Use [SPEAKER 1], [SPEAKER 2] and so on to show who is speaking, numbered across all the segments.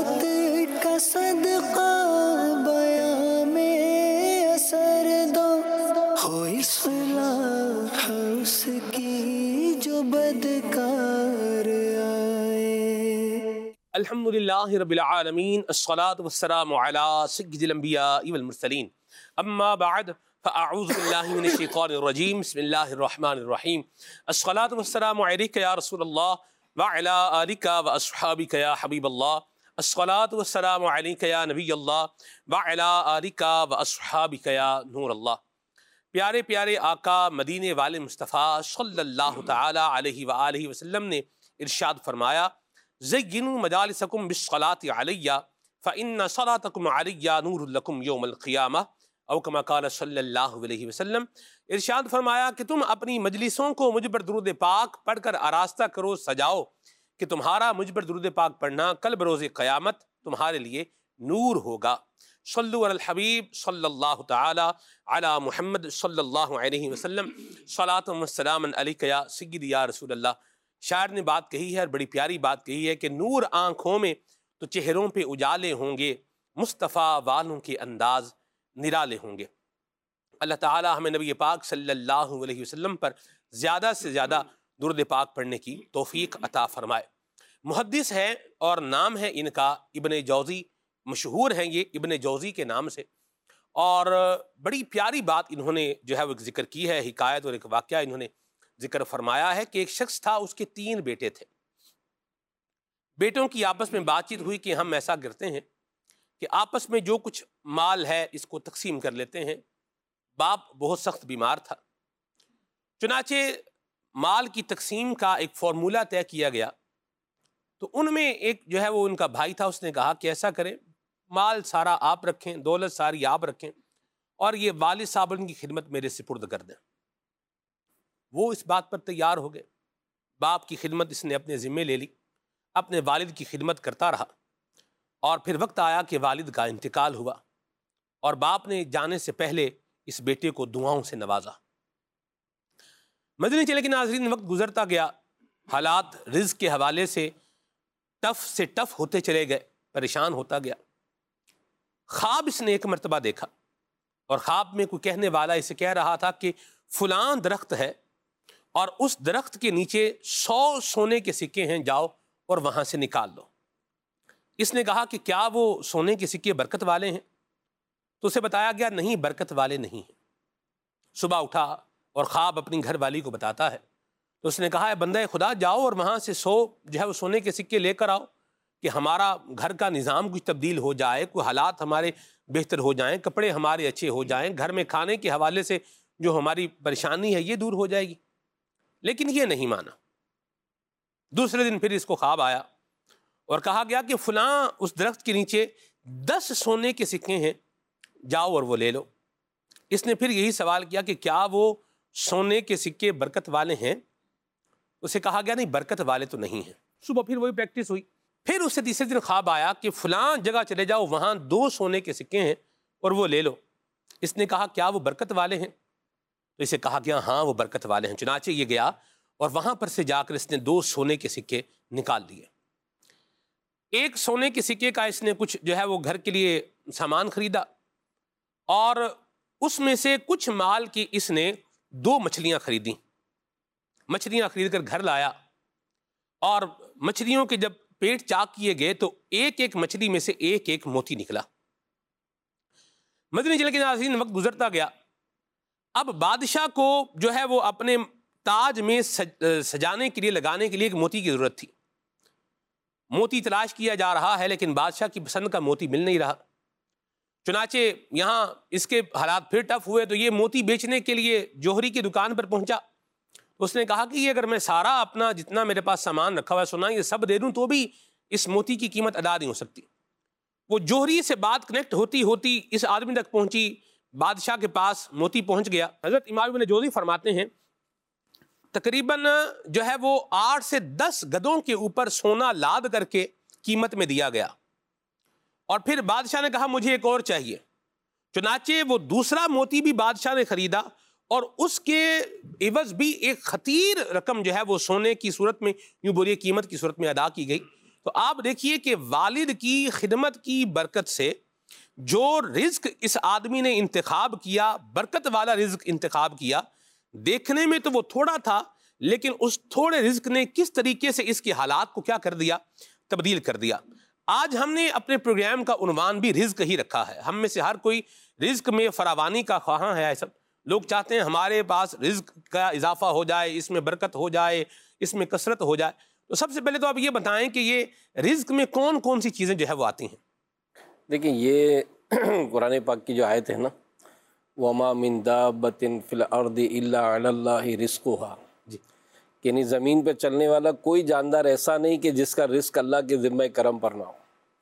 [SPEAKER 1] بصارت کا صدقہ بیاں میں اثر دو، ہو اصلاح اس کی جو بدکار آئے۔
[SPEAKER 2] الحمدللہ رب العالمین، الصلاة والسلام علی سید الانبیاء والمرسلین، اما بعد فاعوذ باللہ من الشیطان الرجیم، بسم اللہ الرحمن الرحیم۔ الصلاة والسلام علیک یا رسول اللہ وعلی آلک واصحابک یا حبیب اللہ، الصلاة والسلام علیک یا نبی اللہ وعلی آلک واصحابک یا نور اللہ۔ پیارے پیارے آقا مدینے والے مصطفیٰ صلی اللہ تعالی علیہ وآلہ وسلم نے ارشاد فرمایا، زینوا مجالسکم بالصلاة علیہ فإن صلاتکم علیہ نور لکم یوم القیامہ، او کما قال صلی اللہ علیہ وسلم۔ ارشاد فرمایا کہ تم اپنی مجلسوں کو مجھ پر درود پاک پڑھ کر آراستہ کرو، سجاؤ، کہ تمہارا مجھ پر درود پاک پڑھنا کل بروز قیامت تمہارے لیے نور ہوگا۔ صلو علی الحبیب صلی اللہ تعالی علی محمد صلی اللہ علیہ وسلم، صلاۃ و سلام علیک یا سیدی یا رسول اللہ۔ شاعر نے بات کہی ہے اور بڑی پیاری بات کہی ہے کہ نور آنکھوں میں تو چہروں پہ اجالے ہوں گے، مصطفیٰ والوں کے انداز نرالے ہوں گے۔ اللہ تعالی ہمیں نبی پاک صلی اللہ علیہ وسلم پر زیادہ سے زیادہ درود پاک پڑھنے کی توفیق عطا فرمائے۔ محدث ہے اور نام ہے ان کا ابن جوزی، مشہور ہیں یہ ابن جوزی کے نام سے، اور بڑی پیاری بات انہوں نے جو ہے وہ ذکر کی ہے، حکایت اور ایک واقعہ انہوں نے ذکر فرمایا ہے کہ ایک شخص تھا، اس کے 3 بیٹے تھے۔ بیٹوں کی آپس میں بات چیت ہوئی کہ ہم ایسا کرتے ہیں کہ آپس میں جو کچھ مال ہے اس کو تقسیم کر لیتے ہیں۔ باپ بہت سخت بیمار تھا، چنانچہ مال کی تقسیم کا ایک فارمولہ طے کیا گیا۔ تو ان میں ایک جو ہے وہ ان کا بھائی تھا، اس نے کہا کہ ایسا کریں، مال سارا آپ رکھیں، دولت ساری آپ رکھیں، اور یہ والد صاحب ان کی خدمت میرے سپرد کر دیں۔ وہ اس بات پر تیار ہو گئے، باپ کی خدمت اس نے اپنے ذمے لے لی، اپنے والد کی خدمت کرتا رہا، اور پھر وقت آیا کہ والد کا انتقال ہوا، اور باپ نے جانے سے پہلے اس بیٹے کو دعاؤں سے نوازا۔ مدنی چلے کے ناظرین، وقت گزرتا گیا، حالات رزق کے حوالے سے ٹف ہوتے چلے گئے، پریشان ہوتا گیا۔ خواب اس نے ایک مرتبہ دیکھا، اور خواب میں کوئی کہنے والا اسے کہہ رہا تھا کہ فلاں درخت ہے اور اس درخت کے نیچے 100 سونے کے سکے ہیں، جاؤ اور وہاں سے نکال لو۔ اس نے کہا کہ کیا وہ سونے کے سکے برکت والے ہیں؟ تو اسے بتایا گیا نہیں، برکت والے نہیں ہیں۔ صبح اٹھا اور خواب اپنی گھر والی کو بتاتا ہے، تو اس نے کہا ہے بندہ خدا، جاؤ اور وہاں سے 100 جو ہے وہ سونے کے سکے لے کر آؤ، کہ ہمارا گھر کا نظام کچھ تبدیل ہو جائے، کوئی حالات ہمارے بہتر ہو جائیں، کپڑے ہمارے اچھے ہو جائیں، گھر میں کھانے کے حوالے سے جو ہماری پریشانی ہے یہ دور ہو جائے گی۔ لیکن یہ نہیں مانا۔ دوسرے دن پھر اس کو خواب آیا اور کہا گیا کہ فلاں اس درخت کے نیچے 10 سونے کے سکے ہیں، جاؤ اور وہ لے لو۔ اس نے پھر یہی سوال کیا کہ کیا وہ سونے کے سکے برکت والے ہیں؟ اسے کہا گیا نہیں، برکت والے تو نہیں ہیں۔ صبح پھر وہی پریکٹس ہوئی، پھر اسے تیسرے دن خواب آیا کہ فلاں جگہ چلے جاؤ، وہاں 2 سونے کے سکے ہیں اور وہ لے لو۔ اس نے کہا کیا وہ برکت والے ہیں؟ تو اسے کہا گیا ہاں وہ برکت والے ہیں۔ چنانچہ یہ گیا اور وہاں پر سے جا کر اس نے 2 سونے کے سکے نکال دیے۔ ایک سونے کے سکے کا اس نے کچھ جو ہے وہ گھر کے لیے سامان خریدا، اور اس میں سے کچھ مال کی اس نے 2 مچھلیاں خریدیں۔ مچھلیاں خرید کر گھر لایا، اور مچھلیوں کے جب پیٹ چاک کیے گئے تو ایک ایک مچھلی میں سے ایک ایک موتی نکلا۔ مدنی چلے کے ناظرین، وقت گزرتا گیا، اب بادشاہ کو جو ہے وہ اپنے تاج میں سجانے کے لیے، لگانے کے لیے ایک موتی کی ضرورت تھی۔ موتی تلاش کیا جا رہا ہے، لیکن بادشاہ کی پسند کا موتی مل نہیں رہا۔ چنانچہ یہاں اس کے حالات پھر ٹف ہوئے، تو یہ موتی بیچنے کے لیے جوہری کی دکان پر پہنچا۔ اس نے کہا کہ یہ اگر میں سارا اپنا جتنا میرے پاس سامان رکھا ہوا ہے سونا، یہ سب دے دوں تو بھی اس موتی کی قیمت ادا نہیں ہو سکتی۔ وہ جوہری سے بات کنیکٹ ہوتی ہوتی اس آدمی تک پہنچی، بادشاہ کے پاس موتی پہنچ گیا۔ حضرت امام ابن جوزی فرماتے ہیں تقریباً جو ہے وہ 8 سے 10 گدوں کے اوپر سونا لاد کر کے قیمت میں دیا گیا، اور پھر بادشاہ نے کہا مجھے ایک اور چاہیے۔ چنانچہ وہ دوسرا موتی بھی بادشاہ نے خریدا، اور اس کے عوض بھی ایک خطیر رقم جو ہے وہ سونے کی صورت میں، یوں بولیے قیمت کی صورت میں ادا کی گئی۔ تو آپ دیکھیے کہ والد کی خدمت کی برکت سے جو رزق اس آدمی نے انتخاب کیا، برکت والا رزق انتخاب کیا، دیکھنے میں تو وہ تھوڑا تھا، لیکن اس تھوڑے رزق نے کس طریقے سے اس کے حالات کو کیا کر دیا، تبدیل کر دیا۔ آج ہم نے اپنے پروگرام کا عنوان بھی رزق ہی رکھا ہے۔ ہم میں سے ہر کوئی رزق میں فراوانی کا خواہاں ہے۔ ایسا لوگ چاہتے ہیں ہمارے پاس رزق کا اضافہ ہو جائے، اس میں برکت ہو جائے، اس میں کثرت ہو جائے۔ تو سب سے پہلے تو آپ یہ بتائیں کہ یہ رزق میں کون کون سی چیزیں جو ہے وہ آتی ہیں؟
[SPEAKER 3] دیکھیں، یہ قرآن پاک کی جو آیت ہے نا، وَمَا مِن دَابَّةٍ فِي الْأَرْضِ إِلَّا عَلَى اللَّهِ رِزْقُهَا، یعنی زمین پہ چلنے والا کوئی جاندار ایسا نہیں کہ جس کا رزق اللہ کے ذمہ کرم پر نہ ہو۔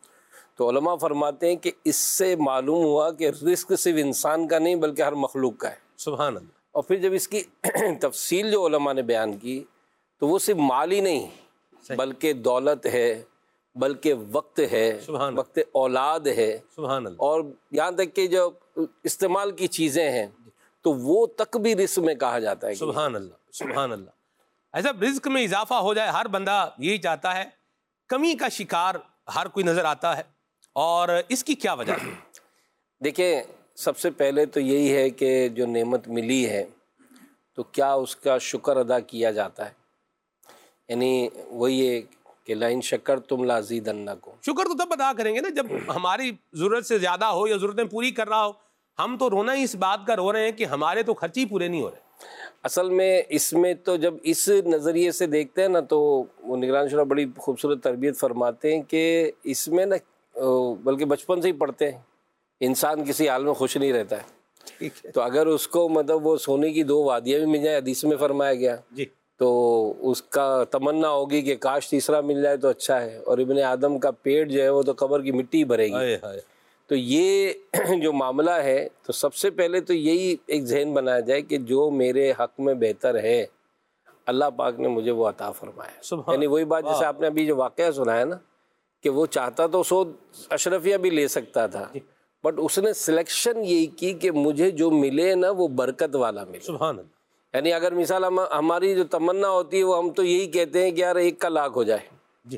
[SPEAKER 3] تو علماء فرماتے ہیں کہ اس سے معلوم ہوا کہ رزق صرف انسان کا نہیں بلکہ ہر مخلوق کا ہے۔
[SPEAKER 2] سبحان اللہ۔
[SPEAKER 3] اور پھر جب اس کی تفصیل جو علماء نے بیان کی تو وہ صرف مال ہی نہیں بلکہ دولت ہے، بلکہ وقت ہے، وقت اولاد ہے،
[SPEAKER 2] سبحان اللہ،
[SPEAKER 3] اور یہاں تک کہ جو استعمال کی چیزیں ہیں تو وہ تک بھی رزق میں کہا جاتا ہے۔
[SPEAKER 2] سبحان اللہ، سبحان اللہ۔ ایسا رزق میں اضافہ ہو جائے، ہر بندہ یہی چاہتا ہے۔ کمی کا شکار ہر کوئی نظر آتا ہے، اور اس کی کیا وجہ ہے؟
[SPEAKER 3] دیکھیں، سب سے پہلے تو یہی ہے کہ جو نعمت ملی ہے تو کیا اس کا شکر ادا کیا جاتا ہے؟ یعنی وہی ہے کہ لَإِن شَكَرْتُمْ لَأَزِيدَنَّكُمْ،
[SPEAKER 2] شکر تو تب ادا کریں گے نا جب ہماری ضرورت سے زیادہ ہو یا ضرورتیں پوری کر رہا ہو۔ ہم تو رونا ہی اس بات کا رو رہے ہیں کہ ہمارے تو خرچ ہی پورے نہیں ہو رہے۔
[SPEAKER 3] اصل میں اس میں تو جب اس نظریے سے دیکھتے ہیں نا تو وہ نگران شورا بڑی خوبصورت تربیت فرماتے ہیں کہ اس میں نا بلکہ بچپن سے ہی پڑھتے ہیں انسان کسی حال میں خوش نہیں رہتا ہے۔ تو اگر اس کو مطلب وہ سونے کی 2 وادیاں بھی مل جائیں، حدیث میں فرمایا گیا، تو اس کا تمنا ہوگی کہ کاش تیسرا مل جائے تو اچھا ہے، اور ابن آدم کا پیٹ جو ہے وہ تو قبر کی مٹی بھرے گی۔ تو یہ جو معاملہ ہے تو سب سے پہلے تو یہی ایک ذہن بنایا جائے کہ جو میرے حق میں بہتر ہے اللہ پاک نے مجھے وہ عطا فرمایا۔ یعنی وہی بات جیسے آپ نے ابھی جو واقعہ سنایا نا کہ وہ چاہتا تو 100 اشرفیہ بھی لے سکتا تھا، بٹ اس نے سلیکشن یہی کی کہ مجھے جو ملے نا وہ برکت والا ملے۔
[SPEAKER 2] سبحان اللہ۔
[SPEAKER 3] یعنی اگر مثال ہماری جو تمنا ہوتی ہے وہ ہم تو یہی کہتے ہیں کہ یار 1 کا لاکھ ہو جائے،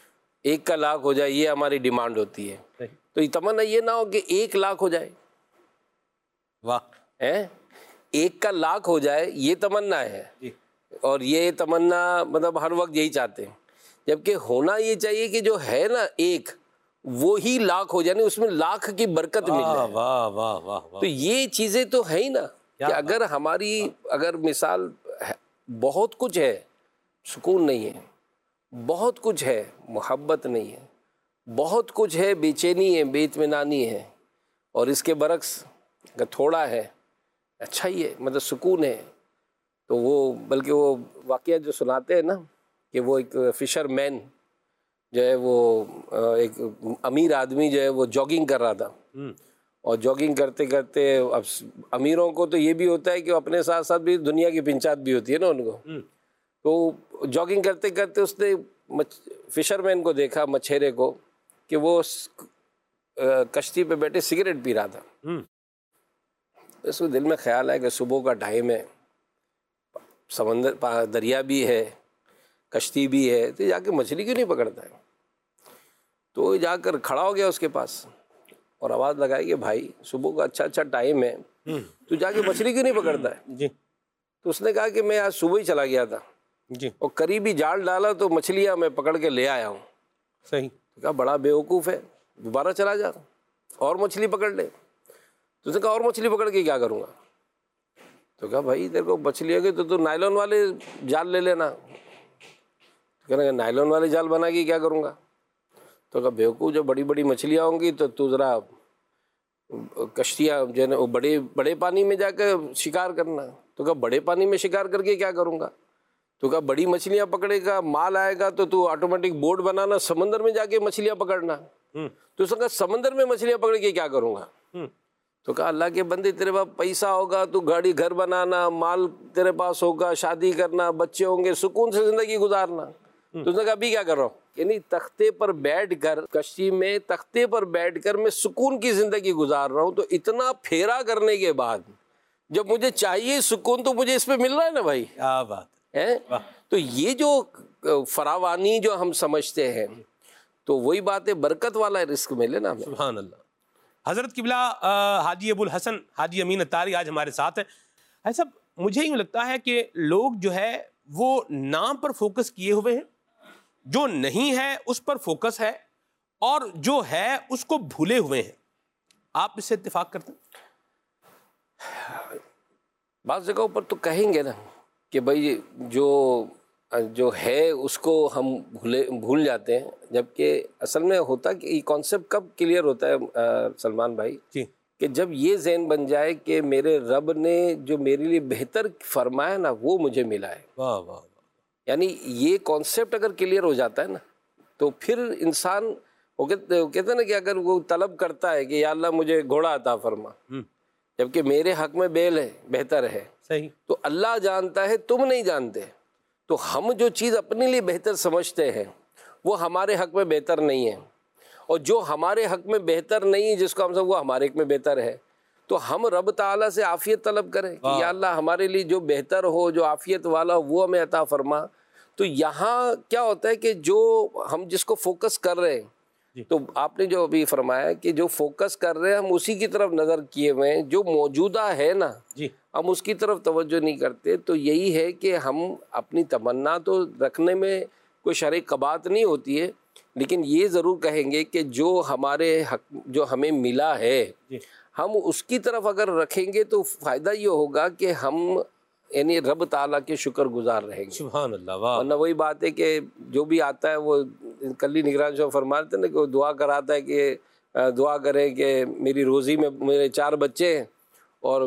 [SPEAKER 3] 1 کا لاکھ ہو جائے، یہ ہماری ڈیمانڈ ہوتی ہے۔ تو یہ تمنا یہ نہ ہو کہ 1 لاکھ ہو جائے، واہ، 1 کا لاکھ ہو جائے یہ تمنا ہے، اور یہ تمنا مطلب ہر وقت یہی چاہتے ہیں، جبکہ ہونا یہ چاہیے کہ جو ہے نا 1 وہی لاکھ ہو جائے، یعنی اس میں لاکھ کی برکت مل جائے۔
[SPEAKER 2] واہ واہ واہ۔
[SPEAKER 3] تو یہ چیزیں تو ہے ہی نا کہ اگر ہماری اگر مثال بہت کچھ ہے، سکون نہیں ہے، بہت کچھ ہے، محبت نہیں ہے، بہت کچھ ہے، بے چینی ہے، بے اطمینانی ہے، اور اس کے برعکس اگر تھوڑا ہے اچھا ہی ہے، مطلب سکون ہے، تو وہ بلکہ وہ واقعہ جو سناتے ہیں نا کہ وہ ایک فشر مین جو ہے وہ ایک امیر آدمی جو ہے وہ جاگنگ کر رہا تھا، اور جاگنگ کرتے کرتے اب امیروں کو تو یہ بھی ہوتا ہے کہ اپنے ساتھ ساتھ بھی دنیا کی پنچات بھی ہوتی ہے نا ان کو، تو جاگنگ کرتے کرتے اس نے فشر مین کو دیکھا، مچھیرے کو، کہ وہ کشتی پہ بیٹھے سگریٹ پی رہا تھا۔ اس کو دل میں خیال آیا کہ صبح کا ٹائم ہے، سمندر دریا بھی ہے، کشتی بھی ہے، تو جا کے مچھلی کیوں نہیں پکڑتا ہے؟ تو جا کر کھڑا ہو گیا اس کے پاس اور آواز لگائی کہ بھائی صبح کا اچھا ٹائم ہے، تو جا کے مچھلی کیوں نہیں پکڑتا ہے؟ تو اس نے کہا کہ میں آج صبح ہی چلا گیا تھا اور قریبی جال ڈالا تو مچھلیاں میں پکڑ کے لے آیا ہوں۔
[SPEAKER 2] صحیح
[SPEAKER 3] کہا بڑا بیوقوف ہے، دوبارہ چلا جا اور مچھلی پکڑ لے۔ تو اس نے کہا اور مچھلی پکڑ کے کیا کروں گا؟ تو کہا بھائی تیرے کو مچھلی ہے تو نائلون والے جال لے لینا۔ کہنے کہ نائلون والے جال بنا کے کیا کروں گا؟ تو کہا بیوقوف، جو بڑی بڑی مچھلیاں ہوں گی تو ذرا کشتیاں جو ہے نا وہ بڑے پانی میں جا کے شکار کرنا۔ تو کہا بڑے پانی میں شکار کر کے کیا کروں گا؟ تو کہا بڑی مچھلیاں پکڑے گا، مال آئے گا تو آٹومیٹک بورڈ بنانا، سمندر میں جا کے مچھلیاں پکڑنا۔ تو اس نے کہا سمندر میں مچھلیاں پکڑ کے کیا کروں گا؟ تو کہا اللہ کے بندے تیرے پاس پیسہ ہوگا تو گاڑی گھر بنانا، مال تیرے پاس ہوگا، شادی کرنا، بچے ہوں گے، سکون سے زندگی گزارنا۔ تو اس نے کہا ابھی کیا کر رہا ہوں؟ یعنی تختے پر بیٹھ کر، کشتی میں تختے پر بیٹھ کر میں سکون کی زندگی گزار رہا ہوں، تو اتنا پھیرا کرنے کے بعد جب مجھے چاہیے سکون تو مجھے اس پہ مل رہا ہے نا بھائی۔
[SPEAKER 2] کیا بات
[SPEAKER 3] ہے۔ تو یہ جو فراوانی جو ہم سمجھتے ہیں، تو وہی بات ہے، برکت والا رزق ملے نا ہمیں۔
[SPEAKER 2] سبحان اللہ۔ حضرت قبلہ حاجی ابو الحسن حاجی امین اتاری آج ہمارے ساتھ ہیں۔ حاجی صاحب مجھے یوں لگتا ہے کہ لوگ جو ہے وہ نام پر فوکس کیے ہوئے ہیں، جو نہیں ہے اس پر فوکس ہے، اور جو ہے اس کو بھولے ہوئے ہیں۔ آپ اس سے اتفاق کرتے ہیں؟
[SPEAKER 3] بعض جگہوں پر تو کہیں گے نا کہ بھائی جو ہے اس کو ہم بھول جاتے ہیں، جبکہ اصل میں ہوتا کہ یہ کانسیپٹ کب کلیئر ہوتا ہے سلمان بھائی،
[SPEAKER 2] جی،
[SPEAKER 3] کہ جب یہ ذہن بن جائے کہ میرے رب نے جو میرے لیے بہتر فرمایا نا وہ مجھے ملا ہے۔
[SPEAKER 2] واہ واہ،
[SPEAKER 3] یعنی یہ کانسیپٹ اگر کلیئر ہو جاتا ہے نا تو پھر انسان وہ کہتے ہیں نا کہ اگر وہ طلب کرتا ہے کہ یا اللہ مجھے گھوڑا عطا فرما، جبکہ میرے حق میں بیل ہے، بہتر ہے،
[SPEAKER 2] صحیح،
[SPEAKER 3] تو اللہ جانتا ہے، تم نہیں جانتے، تو ہم جو چیز اپنے لیے بہتر سمجھتے ہیں وہ ہمارے حق میں بہتر نہیں ہے، اور جو ہمارے حق میں بہتر نہیں ہے جس کو ہم سب وہ ہمارے حق میں بہتر ہے، تو ہم رب تعالیٰ سے عافیت طلب کریں کہ یا اللہ ہمارے لیے جو بہتر ہو، جو عافیت والا ہو وہ ہمیں عطا فرما۔ تو یہاں کیا ہوتا ہے کہ جو ہم جس کو فوکس کر رہے ہیں، تو آپ نے جو ابھی فرمایا کہ جو فوکس کر رہے ہیں ہم اسی کی طرف نظر کیے ہوئے ہیں، جو موجودہ ہے نا
[SPEAKER 2] جی،
[SPEAKER 3] ہم اس کی طرف توجہ نہیں کرتے۔ تو یہی ہے کہ ہم اپنی تمنا تو رکھنے میں کوئی شرعی قباحت نہیں ہوتی ہے، لیکن یہ ضرور کہیں گے کہ جو ہمارے حق جو ہمیں ملا ہے ہم اس کی طرف اگر رکھیں گے تو فائدہ یہ ہوگا کہ ہم یعنی رب تعالیٰ کے شکر گزار رہیں گے۔
[SPEAKER 2] سبحان اللہ، واہ،
[SPEAKER 3] ورنہ وہی بات ہے کہ جو بھی آتا ہے وہ کلی نگران صاحب فرماتے ہیں نا کہ وہ دعا کراتا ہے کہ دعا کریں کہ میری روزی میں میرے 4 بچے ہیں اور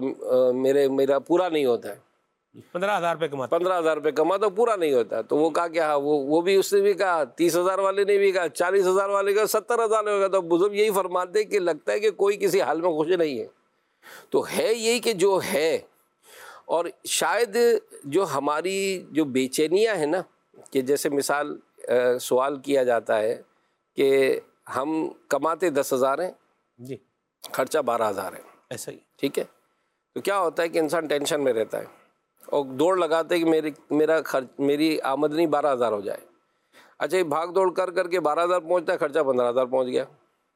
[SPEAKER 3] میرا پورا نہیں ہوتا ہے،
[SPEAKER 2] 15,000 روپے کماتا،
[SPEAKER 3] 15,000 روپے کماتا پورا نہیں ہوتا، تو وہ کہا کہ ہاں وہ بھی اس نے بھی کہا، 30,000 والے نے بھی کہا، 40,000 والے کا 70,000 ہوگا، تو بزرگ یہی فرماتے کہ لگتا ہے کہ کوئی کسی حال میں خوش نہیں ہے۔ تو ہے یہی کہ جو ہے، اور شاید جو ہماری جو بے چینیاں ہیں نا، کہ جیسے مثال سوال کیا جاتا ہے کہ ہم کماتے 10,000 ہیں،
[SPEAKER 2] جی،
[SPEAKER 3] خرچہ 12,000 ہے،
[SPEAKER 2] ایسا ہی،
[SPEAKER 3] ٹھیک ہے، تو کیا ہوتا ہے کہ انسان ٹینشن میں رہتا ہے اور دوڑ لگاتے ہیں کہ میری آمدنی 12,000 ہو جائے۔ اچھا، یہ بھاگ دوڑ کر کے 12,000 پہنچتا ہے، خرچہ 15,000 پہنچ گیا،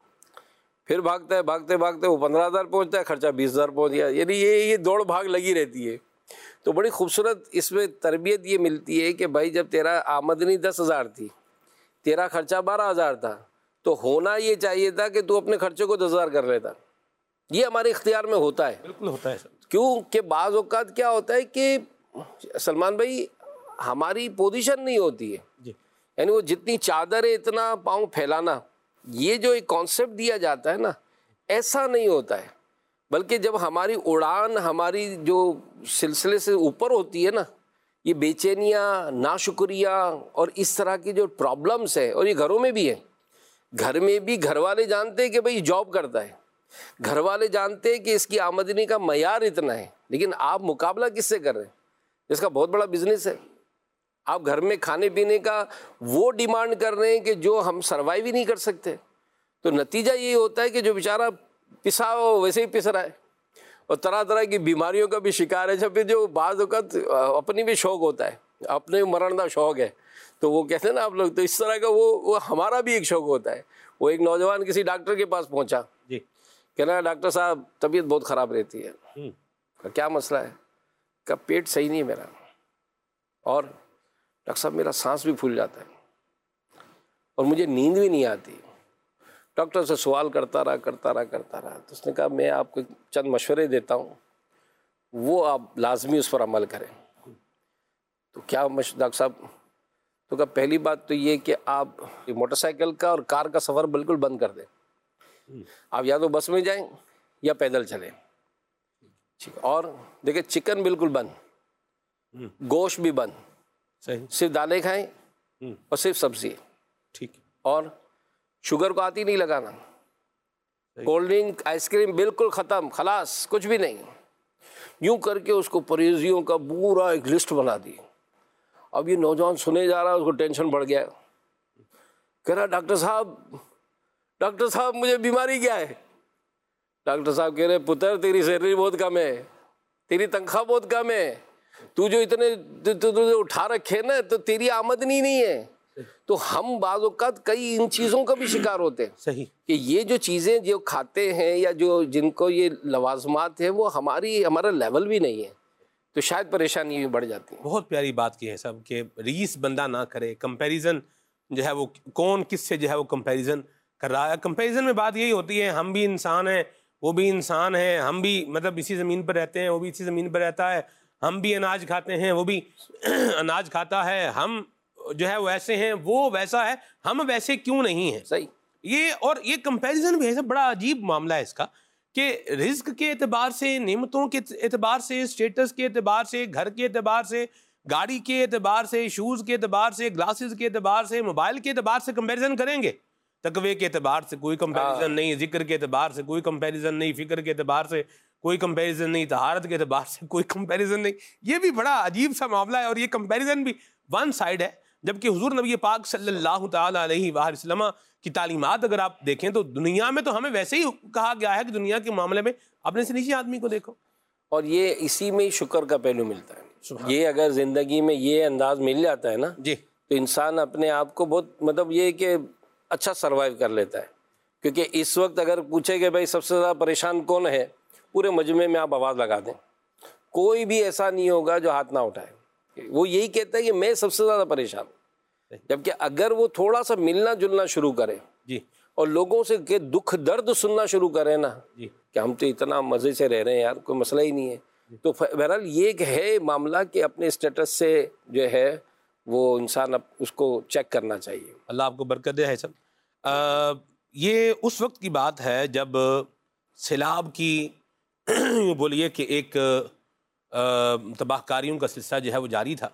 [SPEAKER 3] پھر بھاگتا ہے بھاگتے وہ 15,000 پہنچتا ہے، خرچہ 20,000 پہنچ گیا، یعنی یہ دوڑ بھاگ لگی رہتی ہے۔ تو بڑی خوبصورت اس میں تربیت یہ ملتی ہے کہ بھائی جب تیرا آمدنی 10,000 تھی، تیرا خرچہ 12,000 تھا، تو ہونا یہ چاہیے تھا کہ تو اپنے خرچے کو 10,000 کر لیتا۔ یہ ہمارے اختیار میں ہوتا ہے،
[SPEAKER 2] بالکل ہوتا ہے سر۔
[SPEAKER 3] کیوں کہ بعض اوقات کیا ہوتا ہے کہ سلمان بھائی ہماری پوزیشن نہیں ہوتی ہے،
[SPEAKER 2] جی،
[SPEAKER 3] یعنی وہ جتنی چادر ہے اتنا پاؤں پھیلانا، یہ جو ایک کانسیپٹ دیا جاتا ہے نا ایسا نہیں ہوتا ہے، بلکہ جب ہماری اڑان ہماری جو سلسلے سے اوپر ہوتی ہے نا، یہ بے چینیاں، ناشکریہ اور اس طرح کی جو پرابلمس ہے، اور یہ گھروں میں بھی ہے، گھر میں بھی گھر والے جانتے ہیں کہ بھائی جاب کرتا ہے، گھر والے جانتے ہیں کہ اس کی آمدنی کا معیار اتنا ہے، لیکن آپ مقابلہ کس سے کر رہے ہیں؟ اس کا بہت بڑا بزنس ہے، آپ گھر میں کھانے پینے کا وہ ڈیمانڈ کر رہے ہیں کہ جو ہم سروائیو ہی نہیں کر سکتے، تو نتیجہ یہ ہوتا ہے کہ جو بیچارہ پسا ہو ویسے ہی پس رہا ہے، اور طرح طرح کی بیماریوں کا بھی شکار ہے۔ جب جو بعض اوقات اپنی بھی شوق ہوتا ہے، اپنے مرن کا شوق ہے، تو وہ کہتے ہیں نا آپ لوگ، تو اس طرح کا وہ ہمارا بھی ایک شوق ہوتا ہے۔ وہ ایک نوجوان کسی ڈاکٹر کے پاس پہنچا،
[SPEAKER 2] جی،
[SPEAKER 3] کہنا ڈاکٹر صاحب طبیعت بہت خراب رہتی ہے۔ کیا مسئلہ ہے؟ کہ پیٹ صحیح نہیں ہے میرا، اور ڈاکٹر صاحب میرا سانس بھی پھول جاتا ہے اور مجھے نیند بھی نہیں آتی۔ ڈاکٹر سے سوال کرتا رہا تو اس نے کہا میں آپ کو چند مشورے دیتا ہوں، وہ آپ لازمی اس پر عمل کریں۔ تو کیا ڈاکٹر صاحب؟ تو کہا پہلی بات تو یہ کہ آپ موٹر سائیکل کا اور کار کا سفر بالکل بند کر دیں، آپ یا تو بس میں جائیں یا پیدل چلیں، اور دیکھیں چکن بالکل بند، گوشت بھی بند،
[SPEAKER 2] صحیح،
[SPEAKER 3] صرف دالیں کھائیں اور صرف سبزی،
[SPEAKER 2] ٹھیک،
[SPEAKER 3] اور شوگر کو آتی نہیں لگانا، کولڈ ڈرنک آئس کریم بالکل ختم، خلاص کچھ بھی نہیں۔ یوں کر کے اس کو پرہیزیوں کا پورا ایک لسٹ بنا دی۔ اب یہ نوجوان سنے جا رہا ہے، اس کو ٹینشن بڑھ گیا، کہہ رہا ڈاکٹر صاحب مجھے بیماری کیا ہے؟ ڈاکٹر صاحب کہہ رہے پتر تیری سیلری بہت کم ہے، تیری تنخواہ بہت کم ہے، تو جو اتنے اٹھا رکھے نا تو تیری آمدنی نہیں ہے، تو ہم بعض اوقات کئی ان چیزوں کا بھی شکار ہوتے ہیں
[SPEAKER 2] صحیح
[SPEAKER 3] کہ یہ جو چیزیں جو کھاتے ہیں یا جو جن کو یہ لوازمات ہیں وہ ہمارا لیول بھی نہیں ہے، تو شاید پریشانی بھی بڑھ جاتی ہے۔
[SPEAKER 2] بہت پیاری بات کی ہے سب کہ ریس بندہ نہ کرے، کمپیریزن جو ہے وہ کون کس سے جو ہے وہ کمپیریزن کر رہا ہے۔ کمپیریزن میں بات یہی ہوتی ہے ہم بھی انسان ہیں، وہ بھی انسان ہے، ہم بھی مطلب اسی زمین پر رہتے ہیں، وہ بھی اسی زمین پر رہتا ہے، ہم بھی اناج کھاتے ہیں، وہ بھی اناج کھاتا ہے، ہم جو ہے وہ ایسے ہیں، وہ ویسا ہے، ہم ویسے کیوں نہیں ہیں۔
[SPEAKER 3] صحیح،
[SPEAKER 2] یہ کمپیریزن بھی ہے، بڑا عجیب معاملہ ہے اس کا کہ رزق کے اعتبار سے، نعمتوں کے اعتبار سے، اسٹیٹس کے اعتبار سے، گھر کے اعتبار سے، گاڑی کے اعتبار سے، شوز کے اعتبار سے، گلاسز کے اعتبار سے، موبائل کے اعتبار سے کمپیریزن کریں گے۔ تقوی کے اعتبار سے کوئی کمپیریزن نہیں، ذکر کے اعتبار سے کوئی کمپیریزن نہیں، فکر کے اعتبار سے کوئی کمپیریزن نہیں، طہارت کے اعتبار سے کوئی کمپیریزن نہیں۔ یہ بھی بڑا عجیب سا معاملہ ہے، اور یہ کمپیریزن بھی ون سائڈ ہے، جبکہ حضور نبی پاک صلی اللہ تعالی علیہ وآلہ وسلم کی تعلیمات اگر آپ دیکھیں تو دنیا میں تو ہمیں ویسے ہی کہا گیا ہے کہ دنیا کے معاملے میں اپنے سے نیچے آدمی کو دیکھو،
[SPEAKER 3] اور یہ اسی میں شکر کا پہلو ملتا ہے۔ یہ اگر زندگی میں یہ انداز مل جاتا ہے نا
[SPEAKER 2] جی
[SPEAKER 3] تو انسان اپنے آپ کو بہت مطلب یہ کہ اچھا سروائیو کر لیتا ہے۔ کیونکہ اس وقت اگر پوچھے کہ بھائی سب سے زیادہ پریشان کون ہے، پورے مجمع میں آپ آواز لگا دیں، کوئی بھی ایسا نہیں ہوگا جو ہاتھ نہ اٹھائے۔ وہ یہی کہتا ہے کہ میں سب سے زیادہ پریشان ہوں۔ جبکہ اگر وہ تھوڑا سا ملنا جلنا شروع کرے
[SPEAKER 2] جی
[SPEAKER 3] اور لوگوں سے کہ دکھ درد سننا شروع کرے نا
[SPEAKER 2] جی
[SPEAKER 3] کہ ہم تو اتنا مزے سے رہ رہے ہیں یار، کوئی مسئلہ ہی نہیں ہے، تو بہرحال یہ ایک ہے معاملہ کہ اپنے اسٹیٹس سے جو ہے وہ انسان اس کو چیک کرنا چاہیے۔
[SPEAKER 2] اللہ آپ کو برکت دے ہے سب۔ یہ اس وقت کی بات ہے جب سیلاب کی بولیے کہ ایک تباہ کاریوں کا سلسلہ جو ہے وہ جاری تھا،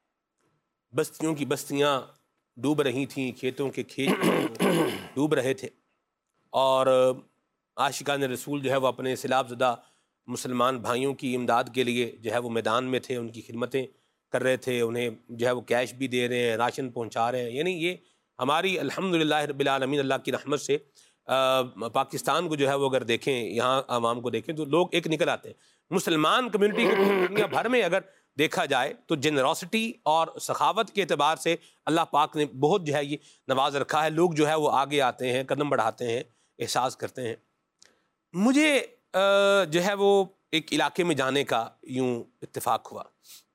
[SPEAKER 2] بستیوں کی بستیاں ڈوب رہی تھیں، کھیتوں کے کھیت ڈوب رہے تھے، اور عاشقان رسول جو ہے وہ اپنے سیلاب زدہ مسلمان بھائیوں کی امداد کے لیے جو ہے وہ میدان میں تھے، ان کی خدمتیں کر رہے تھے، انہیں جو ہے وہ کیش بھی دے رہے ہیں، راشن پہنچا رہے ہیں۔ یعنی یہ ہماری الحمدللہ رب العالمین اللہ کی رحمت سے پاکستان کو جو ہے وہ اگر دیکھیں، یہاں عوام کو دیکھیں تو لوگ ایک نکل آتے ہیں۔ مسلمان کمیونٹی کو دنیا بھر میں اگر دیکھا جائے تو جنراسٹی اور سخاوت کے اعتبار سے اللہ پاک نے بہت جو ہے یہ نواز رکھا ہے، لوگ جو ہے وہ آگے آتے ہیں، قدم بڑھاتے ہیں، احساس کرتے ہیں۔ مجھے جو ہے وہ ایک علاقے میں جانے کا یوں اتفاق ہوا،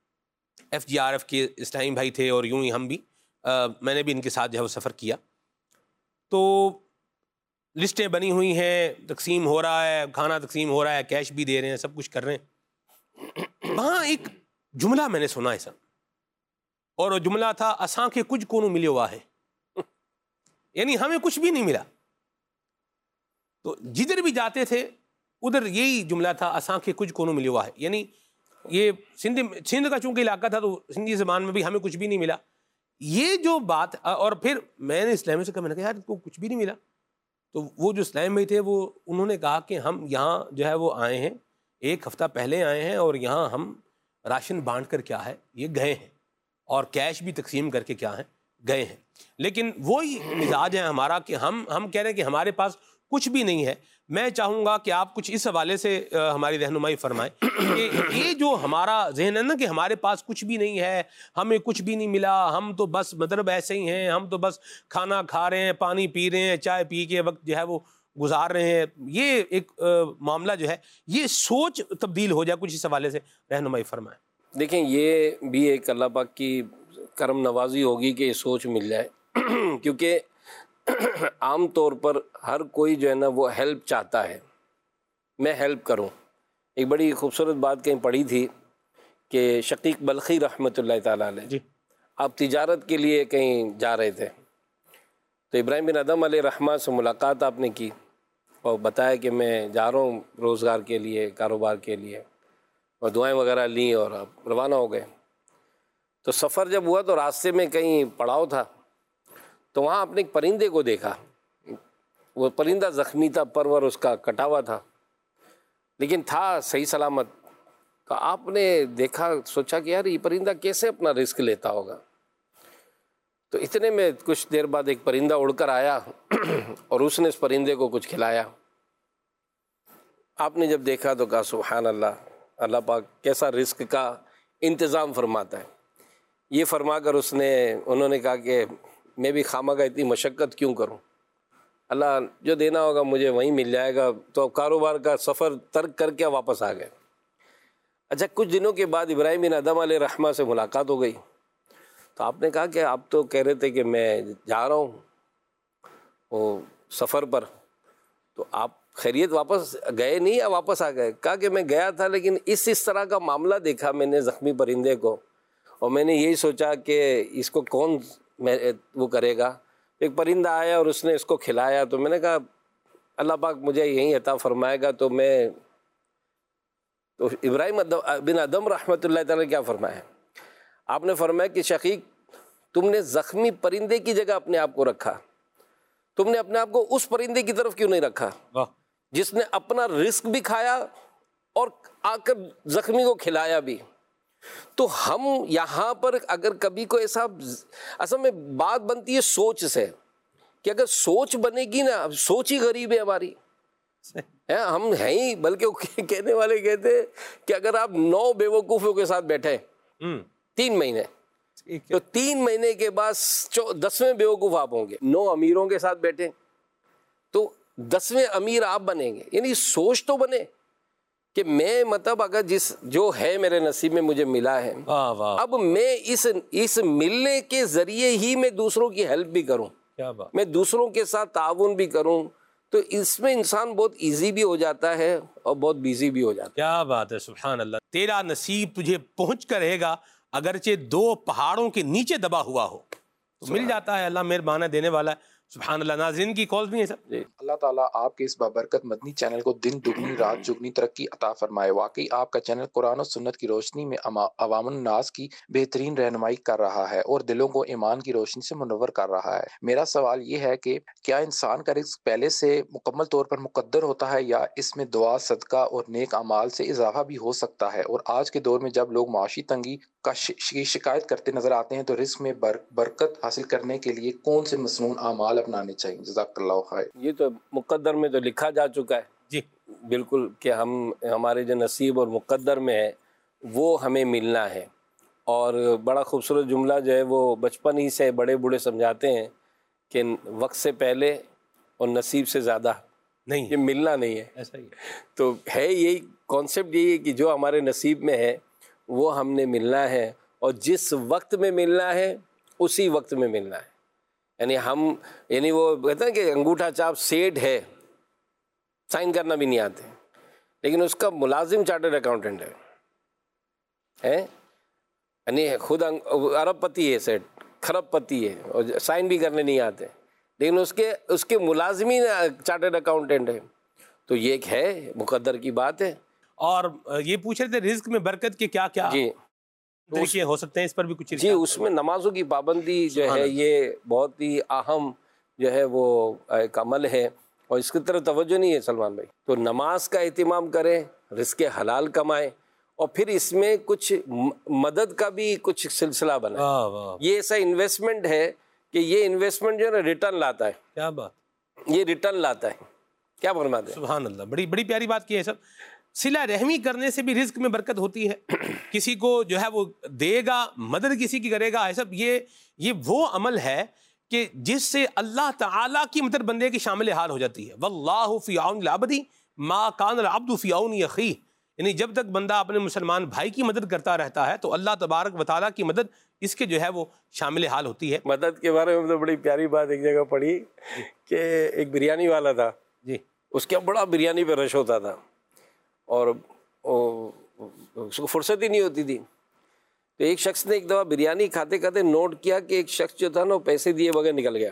[SPEAKER 2] FGRF کے اسلام بھائی تھے اور یوں ہی ہم بھی، میں نے بھی ان کے ساتھ جو ہے وہ سفر کیا، تو لسٹیں بنی ہوئی ہیں، تقسیم ہو رہا ہے، کھانا تقسیم ہو رہا ہے، کیش بھی دے رہے ہیں، سب کچھ کر رہے ہیں۔ وہاں ایک جملہ میں نے سنا ہے سب، اور وہ جملہ تھا اساں کے کچھ کو نو ملے ہوا ہے، یعنی ہمیں کچھ بھی نہیں ملا۔ تو جدھر بھی جاتے تھے ادھر یہی جملہ تھا، اساں کے کچھ کو نو ملے ہوا ہے، یعنی یہ سندھ کا چونکہ علاقہ تھا تو سندھی زبان میں بھی ہمیں کچھ بھی نہیں ملا، یہ جو بات۔ اور پھر میں نے اسلام سے کہا، میں نے کہا یار کو کچھ بھی نہیں ملا، تو وہ جو اسلام میں تھے وہ انہوں نے کہا کہ ہم یہاں جو ہے وہ آئے ہیں، ایک ہفتہ پہلے آئے ہیں، اور یہاں ہم راشن بانٹ کر کیا ہے یہ گئے ہیں، اور کیش بھی تقسیم کر کے کیا ہیں گئے ہیں، لیکن وہی مزاج ہے ہمارا کہ ہم کہہ رہے ہیں کہ ہمارے پاس کچھ بھی نہیں ہے۔ میں چاہوں گا کہ آپ کچھ اس حوالے سے ہماری رہنمائی فرمائیں کہ یہ جو ہمارا ذہن ہے نا کہ ہمارے پاس کچھ بھی نہیں ہے، ہمیں کچھ بھی نہیں ملا، ہم تو بس مطلب ایسے ہی ہیں، ہم تو بس کھانا کھا رہے ہیں، پانی پی رہے ہیں، چائے پی کے وقت جو ہے وہ گزار رہے ہیں، یہ ایک معاملہ جو ہے یہ سوچ تبدیل ہو جائے، کچھ اس حوالے سے رہنمائی فرمائیں۔
[SPEAKER 3] دیکھیں یہ بھی ایک اللہ پاک کی کرم نوازی ہوگی کہ یہ سوچ مل جائے، کیونکہ عام طور پر ہر کوئی جو ہے نا وہ ہیلپ چاہتا ہے، میں ہیلپ کروں۔ ایک بڑی خوبصورت بات کہیں پڑھی تھی کہ شقیق بلخی رحمۃ اللہ تعالیٰ علیہ
[SPEAKER 2] جی
[SPEAKER 3] آپ تجارت کے لیے کہیں جا رہے تھے، تو ابراہیم بن ادم علیہ رحمہ سے ملاقات آپ نے کی اور بتایا کہ میں جا رہا ہوں روزگار کے لیے، کاروبار کے لیے، اور دعائیں وغیرہ لیں اور آپ روانہ ہو گئے۔ تو سفر جب ہوا تو راستے میں کہیں پڑاؤ تھا، تو وہاں آپ نے ایک پرندے کو دیکھا، وہ پرندہ زخمی تھا، پرور اس کا کٹا ہوا تھا، لیکن تھا صحیح سلامت۔ تو آپ نے دیکھا، سوچا کہ یار یہ پرندہ کیسے اپنا رزق لیتا ہوگا۔ تو اتنے میں کچھ دیر بعد ایک پرندہ اڑ کر آیا اور اس نے اس پرندے کو کچھ کھلایا۔ آپ نے جب دیکھا تو کہا سبحان اللہ، اللہ پاک کیسا رزق کا انتظام فرماتا ہے۔ یہ فرما کر انہوں نے کہا کہ میں بھی خامہ کا اتنی مشقت کیوں کروں، اللہ جو دینا ہوگا مجھے وہیں مل جائے گا. تو کاروبار کا سفر ترک کر کے واپس آ گئے. اچھا کچھ دنوں کے بعد ابراہیم بن ادھم علیہ رحمہ سے ملاقات ہو گئی. تو آپ نے کہا کہ آپ تو کہہ رہے تھے کہ میں جا رہا ہوں وہ سفر پر، تو آپ خیریت واپس گئے نہیں یا واپس آ گئے؟ کہا کہ میں گیا تھا لیکن اس طرح کا معاملہ دیکھا میں نے زخمی پرندے کو، اور میں نے یہی سوچا کہ اس کو کون وہ کرے گا. ایک پرندہ آیا اور اس نے اس کو کھلایا، تو میں نے کہا اللہ پاک مجھے یہیں عطا فرمائے گا. تو ابراہیم بن ادھم رحمۃ اللہ تعالیٰ نے کیا فرمایا؟ آپ نے فرمایا کہ شقیق تم نے زخمی پرندے کی جگہ اپنے آپ کو رکھا، تم نے اپنے آپ کو اس پرندے کی طرف کیوں نہیں رکھا جس نے اپنا رزق بھی کھایا اور آ کر زخمی کو کھلایا بھی. تو ہم یہاں پر اگر کبھی کوئی ایسا، اصل میں بات بنتی ہے سوچ سے، کہ اگر سوچ بنے گی نا، سوچ ہی غریب ہے ہماری، ہم ہیں ہی. بلکہ کہنے والے کہتے کہ اگر آپ 9 بیوقوفوں کے ساتھ بیٹھے 3 مہینے، تو 3 مہینے کے بعد 10ویں بیوقوف آپ ہوں گے. 9 امیروں کے ساتھ بیٹھے تو 10ویں امیر آپ بنیں گے. یعنی سوچ تو بنے کہ میں مطلب اگر جو ہے میرے نصیب میں مجھے ملا ہے، اب میں اس ملنے کے ذریعے ہی میں دوسروں کی ہیلپ بھی کروں، میں دوسروں کے ساتھ تعاون بھی کروں. تو اس میں انسان بہت ایزی بھی ہو جاتا ہے اور بہت بیزی بھی ہو جاتا ہے.
[SPEAKER 2] کیا بات ہے، سبحان اللہ. تیرا نصیب تجھے پہنچ کر رہے گا اگرچہ 2 پہاڑوں کے نیچے دبا ہوا ہو، تو مل جاتا ہے. اللہ مہربان ہے، دینے والا ہے. سبحان اللہ. ناظرین کی کالز بھی ہیں سب.
[SPEAKER 4] اللہ تعالیٰ آپ کے اس بابرکت مدنی چینل کو دن دگنی رات جگنی ترقی عطا فرمائے. واقعی آپ کا چینل قرآن و سنت کی روشنی میں عوام الناس کی بہترین رہنمائی کر رہا ہے اور دلوں کو ایمان کی روشنی سے منور کر رہا ہے. میرا سوال یہ ہے کہ کیا انسان کا رزق پہلے سے مکمل طور پر مقدر ہوتا ہے یا اس میں دعا، صدقہ اور نیک اعمال سے اضافہ بھی ہو سکتا ہے؟ اور آج کے دور میں جب لوگ معاشی تنگی کا شکایت کرتے نظر آتے ہیں تو رزق میں برکت حاصل کرنے کے لیے کون سے مسنون اعمال اپنانے چاہیے؟ جزاک اللہ خیر.
[SPEAKER 3] یہ تو مقدر میں تو لکھا جا چکا ہے
[SPEAKER 2] جی
[SPEAKER 3] بالکل، کہ ہمارے جو نصیب اور مقدر میں ہے وہ ہمیں ملنا ہے. اور بڑا خوبصورت جملہ جو ہے وہ بچپن ہی سے بڑے بوڑھے سمجھاتے ہیں کہ وقت سے پہلے اور نصیب سے زیادہ
[SPEAKER 2] نہیں،
[SPEAKER 3] یہ ملنا نہیں ہے.
[SPEAKER 2] ایسا ہی
[SPEAKER 3] تو ہے یہی کانسیپٹ، یہی ہے کہ جو ہمارے نصیب میں ہے وہ ہم نے ملنا ہے، اور جس وقت میں ملنا ہے اسی وقت میں ملنا ہے. یعنی وہ کہتے ہیں کہ انگوٹھا چاپ سیٹ ہے، سائن کرنا بھی نہیں آتے، لیکن اس کا ملازم چارٹرڈ اکاؤنٹنٹ ہے، یعنی خود ارب پتی ہے، سیٹ کھرب پتی ہے، اور سائن بھی کرنے نہیں آتے، لیکن اس کے ملازمین چارٹرڈ اکاؤنٹنٹ ہے. تو یہ ایک ہے مقدر کی بات ہے.
[SPEAKER 2] اور یہ پوچھ رہے تھے رزق میں برکت کے کیا کیا
[SPEAKER 3] جی
[SPEAKER 2] طریقے ہو سکتے ہیں، اس پر بھی کچھ
[SPEAKER 3] جی اس میں نمازوں کی پابندی جو ہے یہ بہت ہی اہم جو ہے وہ ایک عمل ہے، اور اس کی طرف توجہ نہیں ہے سلمان بھائی. تو نماز کا اہتمام کریں، رزق حلال کمائیں، اور پھر اس میں کچھ مدد کا بھی کچھ سلسلہ بنائیں. یہ ایسا انویسٹمنٹ ہے کہ یہ انویسٹمنٹ جو ہے نا ریٹرن لاتا ہے.
[SPEAKER 2] کیا بات،
[SPEAKER 3] یہ ریٹرن لاتا ہے. کیا فرماتے ہیں؟
[SPEAKER 2] سبحان اللہ. بڑی پیاری بات کی ہے سب. صلہ رحمی کرنے سے بھی رزق میں برکت ہوتی ہے. کسی کو جو ہے وہ دے گا، مدد کسی کی کرے گا، ایسا یہ وہ عمل ہے کہ جس سے اللہ تعالیٰ کی مدد بندے کی شامل حال ہو جاتی ہے. واللہ فی عون العبد ما کان العبد فی عون اخیہ. یعنی جب تک بندہ اپنے مسلمان بھائی کی مدد کرتا رہتا ہے تو اللہ تبارک و تعالیٰ کی مدد اس کے جو ہے وہ شامل حال ہوتی ہے.
[SPEAKER 3] مدد کے بارے میں تو بڑی پیاری بات ایک جگہ پڑھی کہ ایک بریانی والا تھا
[SPEAKER 2] جی،
[SPEAKER 3] اس کا بڑا بریانی پہ رش ہوتا تھا اور اس کو فرصت ہی نہیں ہوتی تھی. تو ایک شخص نے ایک دفعہ بریانی کھاتے کھاتے نوٹ کیا کہ ایک شخص جو تھا نا پیسے دیے بغیر نکل گیا.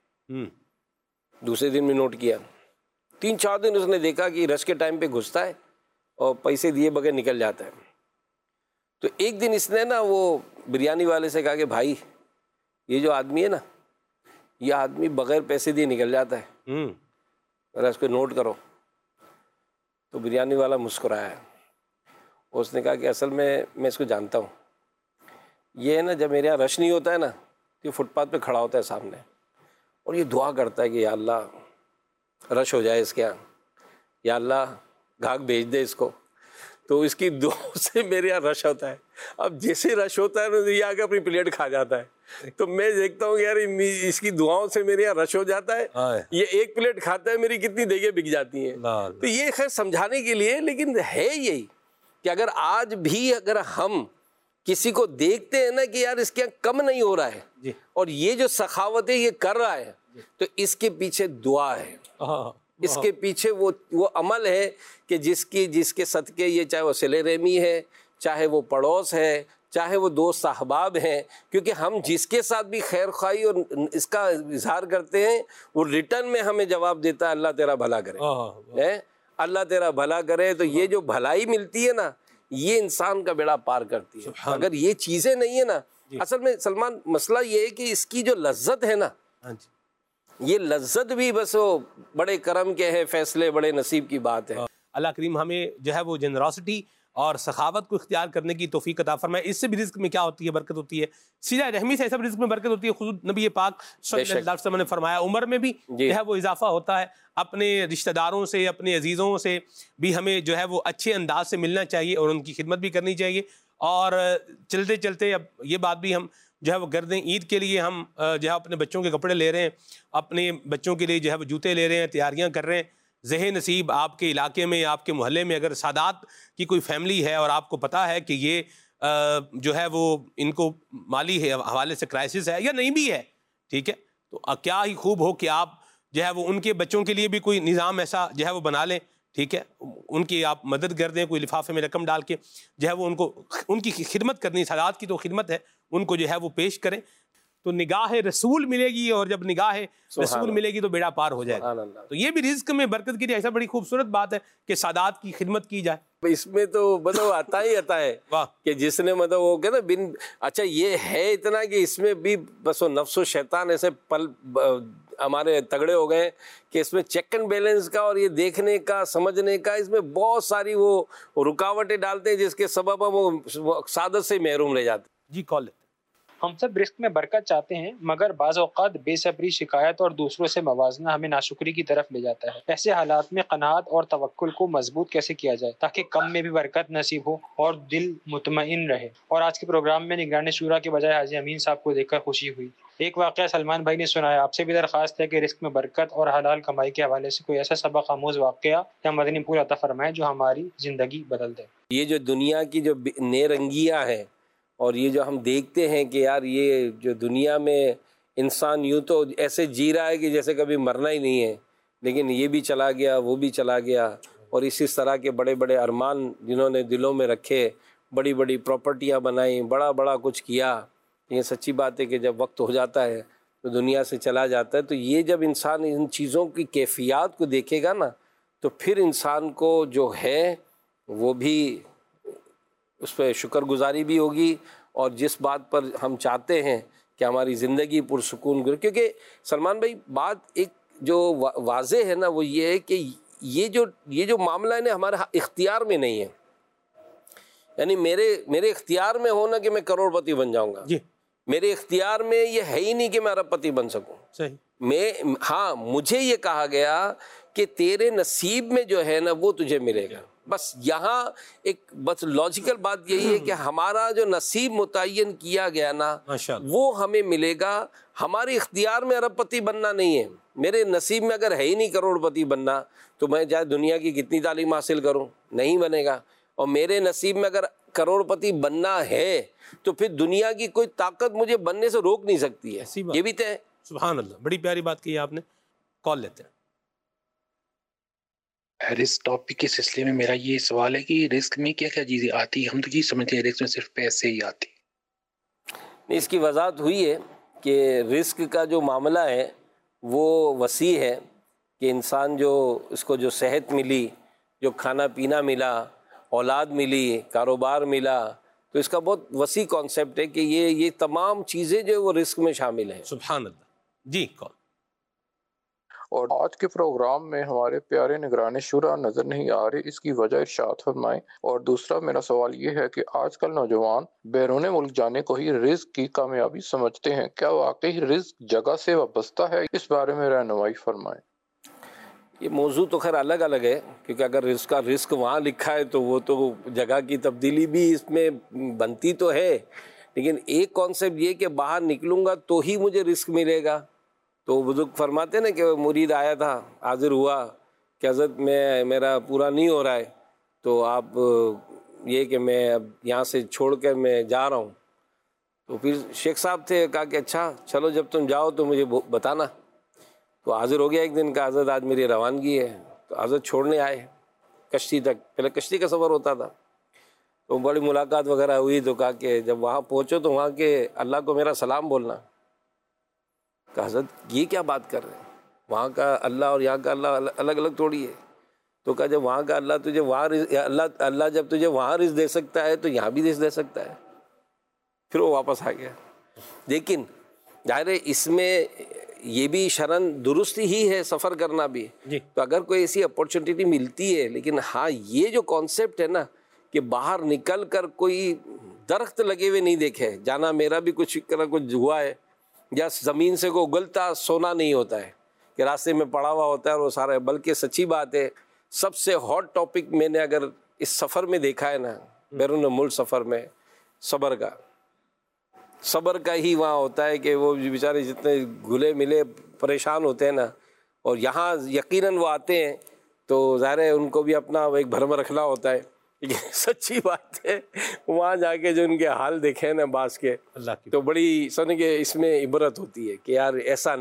[SPEAKER 3] دوسرے دن میں نوٹ کیا، 3-4 دن اس نے دیکھا کہ رش کے ٹائم پہ گھستا ہے اور پیسے دیے بغیر نکل جاتا ہے. تو ایک دن اس نے نا وہ بریانی والے سے کہا کہ بھائی یہ جو آدمی ہے نا، یہ آدمی بغیر پیسے دیے نکل جاتا ہے، ذرا اس کو نوٹ کرو. تو بریانی والا مسکرایا. اس نے کہا کہ اصل میں اس کو جانتا ہوں، یہ ہے نا جب میرے یہاں رش نہیں ہوتا ہے نا، یہ فٹ پاتھ پہ کھڑا ہوتا ہے سامنے اور یہ دعا کرتا ہے کہ یا اللہ رش ہو جائے اس کے یہاں، یا اللہ گاہک بھیج دے اس کو. تو اس کی دعاؤں سے میرے یہاں رش ہوتا ہے. اب جیسے رش ہوتا ہے نا یہ آ کے اپنی پلیٹ کھا جاتا ہے. تو میں دیکھتا ہوں کہ یار اس کی دعاؤں سے میرے یہاں رش ہو جاتا ہے. یہ ایک پلیٹ کھاتا ہے میری کتنی دیگیں بک جاتی ہیں. تو یہ خیر سمجھانے کے لیے، لیکن ہے یہی کہ اگر آج بھی اگر ہم کسی کو دیکھتے ہیں نا کہ یار اس کے یہاں کم نہیں ہو رہا ہے اور یہ جو سخاوت ہے یہ کر رہا ہے، تو اس کے پیچھے دعا ہے، اس کے پیچھے وہ عمل ہے کہ جس کے صدقے یہ، چاہے وہ صلہ رحمی ہے، چاہے وہ پڑوس ہے، چاہے وہ دوست احباب ہیں، کیونکہ ہم جس کے ساتھ بھی خیر خواہی اور اس کا اظہار کرتے ہیں وہ ریٹرن میں ہمیں جواب دیتا ہے اللہ تیرا بھلا کرے، اللہ تیرا بھلا کرے. تو یہ جو بھلائی ملتی ہے نا یہ انسان کا بیڑا پار کرتی ہے. اگر یہ چیزیں نہیں ہے نا، اصل میں سلمان مسئلہ یہ ہے کہ اس کی جو لذت ہے نا، یہ لذت بھی بس وہ بڑے کرم کے ہے، فیصلے بڑے نصیب کی بات ہے.
[SPEAKER 2] اللہ کریم ہمیں جو ہے وہ جنراسٹی اور سخاوت کو اختیار کرنے کی توفیق عطا فرمائے. اس سے بھی رزق میں کیا ہوتی ہے؟ برکت ہوتی ہے. صلہ رحمی سے ایسا بھی رزق میں برکت ہوتی ہے. خود نبی پاک صلی اللہ علیہ وسلم نے فرمایا عمر میں بھی جو ہے وہ اضافہ ہوتا ہے. اپنے رشتہ داروں سے، اپنے عزیزوں سے بھی ہمیں جو ہے وہ اچھے انداز سے ملنا چاہیے اور ان کی خدمت بھی کرنی چاہیے. اور چلتے چلتے اب یہ بات بھی ہم جو ہے وہ کر دیں، عید کے لیے ہم جو ہے اپنے بچوں کے کپڑے لے رہے ہیں، اپنے بچوں کے لیے جو ہے وہ جوتے لے رہے ہیں، تیاریاں کر رہے ہیں. ذہن نصیب آپ کے علاقے میں، آپ کے محلے میں اگر سادات کی کوئی فیملی ہے اور آپ کو پتہ ہے کہ یہ جو ہے وہ ان کو مالی حوالے سے کرائسس ہے یا نہیں بھی ہے، ٹھیک ہے، تو کیا ہی خوب ہو کہ آپ جو ہے وہ ان کے بچوں کے لیے بھی کوئی نظام ایسا جو ہے وہ بنا لیں، ٹھیک ہے، ان کی آپ مدد کر دیں، کوئی لفافے میں رقم ڈال کے جو ہے وہ ان کی خدمت کرنی، سادات کی تو خدمت ہے، ان کو جو ہے وہ پیش کریں. تو نگاہ رسول ملے گی، اور جب نگاہ رسول ملے گی تو بیڑا پار ہو جائے گا. تو یہ بھی رزق میں برکت کی ایسا بڑی خوبصورت بات ہے کہ سادات کی خدمت کی جائے.
[SPEAKER 3] اس میں تو مطلب آتا ہی آتا ہے کہ جس نے مطلب وہ کہ نا اچھا یہ ہے اتنا کہ اس میں بھی بس وہ نفس و شیطان ایسے پل ہمارے تگڑے ہو گئے کہ اس میں چیک اینڈ بیلنس کا اور یہ دیکھنے کا، سمجھنے کا، اس میں بہت ساری وہ رکاوٹیں ڈالتے ہیں جس کے سبب ہم وہ سعادت سے محروم رہ جاتے ہیں.
[SPEAKER 2] جی کال لیتے.
[SPEAKER 5] ہم سب رزق میں برکت چاہتے ہیں، مگر بعض اوقات بے صبری، شکایت اور دوسروں سے موازنہ ہمیں ناشکری کی طرف لے جاتا ہے. ایسے حالات میں قناعت اور توکل کو مضبوط کیسے کیا جائے تاکہ کم میں بھی برکت نصیب ہو اور دل مطمئن رہے؟ اور آج کے پروگرام میں نگران شورا کے بجائے حاجی امین صاحب کو دیکھ کر خوشی ہوئی. ایک واقعہ سلمان بھائی نے سنایا. آپ سے بھی درخواست ہے کہ رزق میں برکت اور حلال کمائی کے حوالے سے کوئی ایسا سبق آموز واقعہ یا مدنی پھول عطا فرمائیں جو ہماری زندگی بدل دے.
[SPEAKER 3] یہ جو دنیا کی جو نئے رنگیاں ہیں اور یہ جو ہم دیکھتے ہیں کہ یار یہ جو دنیا میں انسان یوں تو ایسے جی رہا ہے کہ جیسے کبھی مرنا ہی نہیں ہے، لیکن یہ بھی چلا گیا، وہ بھی چلا گیا، اور اسی طرح کے بڑے بڑے ارمان جنہوں نے دلوں میں رکھے، بڑی بڑی پراپرٹیاں بنائیں، بڑا بڑا کچھ کیا. یہ سچی بات ہے کہ جب وقت ہو جاتا ہے تو دنیا سے چلا جاتا ہے. تو یہ جب انسان ان چیزوں کی کیفیات کو دیکھے گا نا تو پھر انسان کو جو ہے وہ بھی اس پہ شکر گزاری بھی ہوگی، اور جس بات پر ہم چاہتے ہیں کہ ہماری زندگی پرسکون گزرے. کیونکہ سلمان بھائی بات ایک جو واضح ہے نا وہ یہ ہے کہ یہ جو معاملہ ہے نا ہمارے اختیار میں نہیں ہے. یعنی میرے اختیار میں ہونا کہ میں کروڑ پتی بن جاؤں گا، میرے اختیار میں یہ ہے ہی نہیں کہ میں ارب پتی بن سکوں. ہاں مجھے یہ کہا گیا کہ تیرے نصیب میں جو ہے نا وہ تجھے ملے گا. بس یہاں ایک بس لاجیکل بات یہی ہے کہ ہمارا جو نصیب متعین کیا گیا نا وہ ہمیں ملے گا. ہمارے اختیار میں ارب پتی بننا نہیں ہے. میرے نصیب میں اگر ہے ہی نہیں کروڑ پتی بننا تو میں چاہے دنیا کی کتنی تعلیم حاصل کروں نہیں بنے گا. اور میرے نصیب میں اگر کروڑ پتی بننا ہے تو پھر دنیا کی کوئی طاقت مجھے بننے سے روک نہیں سکتی ہے. یہ بھی طے.
[SPEAKER 2] سبحان اللہ، بڑی پیاری بات کی آپ نے. کال لیتے ہیں.
[SPEAKER 6] رزق ٹاپک کے سلسلے میں میرا یہ سوال ہے کہ رزق میں کیا کیا چیزیں آتی ہیں؟ ہم تو یہ سمجھتے ہیں رزق میں صرف پیسے ہی آتے.
[SPEAKER 3] اس کی وضاحت ہوئی ہے کہ رزق کا جو معاملہ ہے وہ وسیع ہے کہ انسان جو اس کو جو صحت ملی، جو کھانا پینا ملا، اولاد ملی، کاروبار ملا، تو اس کا بہت وسیع کانسیپٹ ہے کہ یہ تمام چیزیں جو وہ رزق میں شامل ہیں.
[SPEAKER 2] سبحان اللہ. جی کال.
[SPEAKER 4] اور آج کے پروگرام میں ہمارے پیارے نگران شورا نظر نہیں آ رہے، اس کی وجہ ارشاد فرمائیں. اور دوسرا میرا سوال یہ ہے کہ آج کل نوجوان بیرون ملک جانے کو ہی رزق کی کامیابی سمجھتے ہیں، کیا واقعی رزق جگہ سے وابستہ ہے؟ اس بارے میں رہنمائی فرمائیں.
[SPEAKER 3] یہ موضوع تو خیر الگ الگ ہے، کیونکہ اگر اس کا رزق وہاں لکھا ہے تو وہ تو جگہ کی تبدیلی بھی اس میں بنتی تو ہے، لیکن ایک کانسیپٹ یہ کہ باہر نکلوں گا تو ہی مجھے رزق ملے گا۔ تو بزرگ فرماتے ہیں نا کہ مرید آیا تھا، حاضر ہوا کہ حضرت میرا پورا نہیں ہو رہا ہے، تو آپ یہ کہ میں اب یہاں سے چھوڑ کر میں جا رہا ہوں۔ تو پھر شیخ صاحب تھے، کہا کہ اچھا چلو جب تم جاؤ تو مجھے بتانا۔ تو حاضر ہو گیا ایک دن کا، حضرت آج میری روانگی ہے، تو حضرت چھوڑنے آئے کشتی تک، پہلے کشتی کا سفر ہوتا تھا، تو بڑی ملاقات وغیرہ ہوئی، تو کہا کہ جب وہاں پہنچو تو وہاں کے اللہ کو میرا سلام بولنا۔ کہ حضرت یہ کیا بات کر رہے ہیں، وہاں کا اللہ اور یہاں کا اللہ الگ الگ تھوڑی ہے۔ تو کہا جب وہاں کا اللہ تجھے وہاں اللہ جب تجھے وہاں رزق دے سکتا ہے تو یہاں بھی رزق دے سکتا ہے۔ پھر وہ واپس آ گیا۔ لیکن ظاہر ہے اس میں یہ بھی شرن درست ہی ہے سفر کرنا بھی، تو اگر کوئی ایسی اپورچونیٹی ملتی ہے، لیکن ہاں یہ جو کانسیپٹ ہے نا کہ باہر نکل کر کوئی درخت لگے ہوئے نہیں دیکھے جانا، میرا بھی کچھ ہوا ہے، یا زمین سے کوئی اگلتا سونا نہیں ہوتا ہے کہ راستے میں پڑا ہوا ہوتا ہے اور وہ سارا ہے، بلکہ سچی بات ہے سب سے ہاٹ ٹاپک میں نے اگر اس سفر میں دیکھا ہے نا، بیرون ملک سفر میں، صبر کا ہی وہاں ہوتا ہے کہ وہ بیچارے جتنے گھلے ملے پریشان ہوتے ہیں نا، اور یہاں یقیناً وہ آتے ہیں تو ظاہر ہے ان کو بھی اپنا ایک بھرم رکھنا ہوتا ہے، لیکن سچی بات ہے وہاں جا کے جو ان کے حال دیکھے نا بعض کے، تو بڑی سن کے اس میں عبرت ہوتی ہے کہ یار ایسا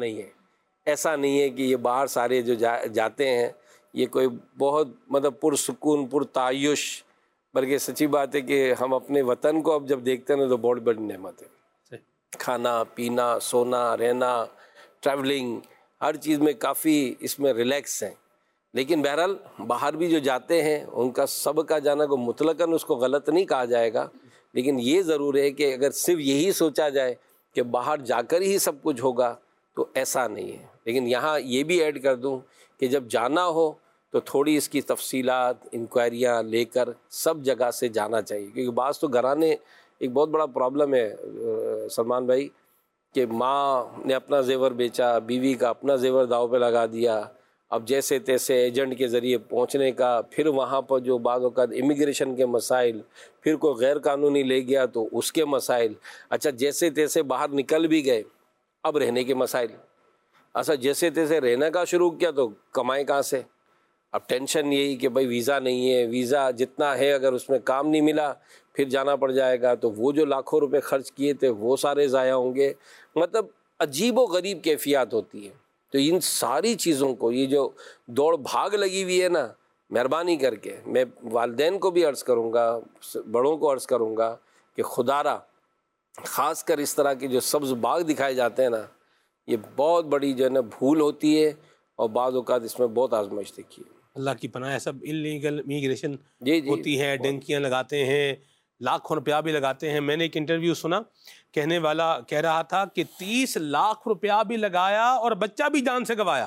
[SPEAKER 3] نہیں ہے کہ یہ باہر سارے جو جاتے ہیں یہ کوئی بہت مطلب پرسکون پرتعیش، بلکہ سچی بات ہے کہ ہم اپنے وطن کو اب جب دیکھتے ہیں نا تو بہت بڑی نعمت ہے۔ کھانا پینا سونا رہنا ٹریولنگ ہر چیز میں کافی اس میں ریلیکس ہیں، لیکن بہرحال باہر بھی جو جاتے ہیں ان کا سب کا جانا کو مطلقاً اس کو غلط نہیں کہا جائے گا، لیکن یہ ضرور ہے کہ اگر صرف یہی سوچا جائے کہ باہر جا کر ہی سب کچھ ہوگا تو ایسا نہیں ہے۔ لیکن یہاں یہ بھی ایڈ کر دوں کہ جب جانا ہو تو تھوڑی اس کی تفصیلات انکوائریاں لے کر سب جگہ سے جانا چاہیے، کیونکہ بعض تو گھرانے ایک بہت بڑا پرابلم ہے سلمان بھائی کہ ماں نے اپنا زیور بیچا، بیوی کا اپنا زیور داؤ پہ لگا دیا، اب جیسے تیسے ایجنٹ کے ذریعے پہنچنے کا، پھر وہاں پر جو بعض اوقات امیگریشن کے مسائل، پھر کوئی غیر قانونی لے گیا تو اس کے مسائل، اچھا جیسے تیسے باہر نکل بھی گئے اب رہنے کے مسائل، اچھا جیسے تیسے رہنے کا شروع کیا تو کمائیں کہاں سے، اب ٹینشن یہی کہ بھائی ویزا نہیں ہے، ویزا جتنا ہے اگر اس میں کام نہیں ملا پھر جانا پڑ جائے گا تو وہ جو لاکھوں روپے خرچ کیے تھے وہ سارے ضائع ہوں گے، مطلب عجیب و غریب کیفیات ہوتی ہے۔ تو ان ساری چیزوں کو یہ جو دوڑ بھاگ لگی ہوئی ہے نا، مہربانی کر کے میں والدین کو بھی عرض کروں گا، بڑوں کو عرض کروں گا کہ خدا را خاص کر اس طرح کے جو سبز باغ دکھائے جاتے ہیں نا، یہ بہت بڑی جو ہے نا بھول ہوتی ہے، اور بعض اوقات اس میں بہت آزمائش دیکھی ہے۔
[SPEAKER 2] اللہ کی پناہ ہے، سب انلیگل امیگریشن ہوتی ہے، ڈنکیاں لگاتے ہیں، لاکھوں روپیہ بھی لگاتے ہیں۔ میں نے ایک انٹرویو سنا، کہنے والا کہہ رہا تھا کہ 30 لاکھ روپیہ بھی لگایا اور بچہ بھی جان سے گوایا۔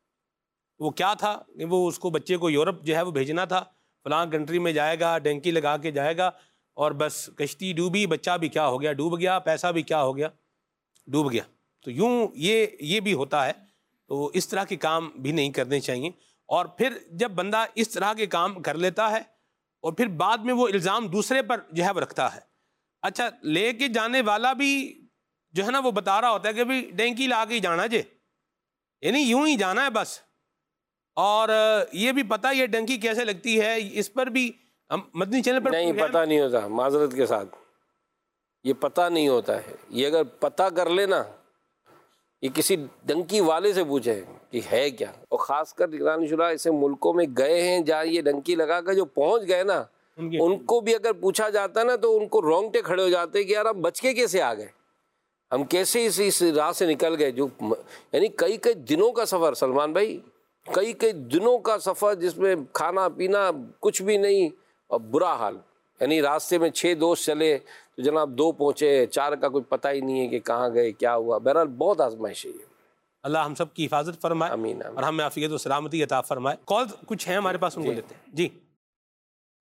[SPEAKER 2] وہ کیا تھا کہ وہ اس کو بچے کو یورپ جو ہے وہ بھیجنا تھا، فلاں کنٹری میں جائے گا، ڈنکی لگا کے جائے گا، اور بس کشتی ڈوبی، بچہ بھی کیا ہو گیا، ڈوب گیا، پیسہ بھی کیا ہو گیا، ڈوب گیا۔ تو یوں یہ بھی ہوتا ہے، تو اس طرح کے کام بھی نہیں کرنے چاہیے۔ اور پھر جب بندہ اس طرح کے کام کر لیتا ہے اور پھر بعد میں وہ الزام دوسرے پر جو ہے وہ رکھتا ہے، اچھا لے کے جانے والا بھی جو ہے نا وہ بتا رہا ہوتا ہے کہ بھی ڈینکی لا کے ہی جانا جے، یعنی یوں ہی جانا ہے بس، اور یہ بھی پتہ یہ ڈنکی کیسے لگتی ہے، اس پر بھی ہم مدنی چینل پر
[SPEAKER 3] نہیں پتہ نہیں ہوتا، معذرت کے ساتھ یہ پتہ نہیں ہوتا ہے۔ یہ اگر پتہ کر لینا، یہ کسی ڈنکی والے سے پوچھے کہ ہے کیا، اور خاص کر نگرانی شورا ایسے ملکوں میں گئے ہیں جہاں یہ ڈنکی لگا کر جو پہنچ گئے نا، ان کو بھی اگر پوچھا جاتا نا تو ان کو رونگٹے کھڑے ہو جاتے کہ یار ہم بچ کے کیسے آ گئے، ہم کیسے اس راہ سے نکل گئے، جو یعنی کئی دنوں کا سفر سلمان بھائی، کئی دنوں کا سفر جس میں کھانا پینا کچھ بھی نہیں اور برا حال، یعنی راستے میں 6 دوست چلے تو جناب 2 پہنچے، 4 کا کوئی پتہ ہی نہیں ہے کہ کہاں گئے کیا ہوا۔ بہرحال بہت آزمائش ہے۔
[SPEAKER 2] اللہ ہم سب کی حفاظت فرمائے،
[SPEAKER 3] آمین
[SPEAKER 2] اور ہمیں عافیت و سلامتی عطا فرمائے۔ کال کچھ ہیں ہمارے پاس، ان کو لیتے ہیں۔ جی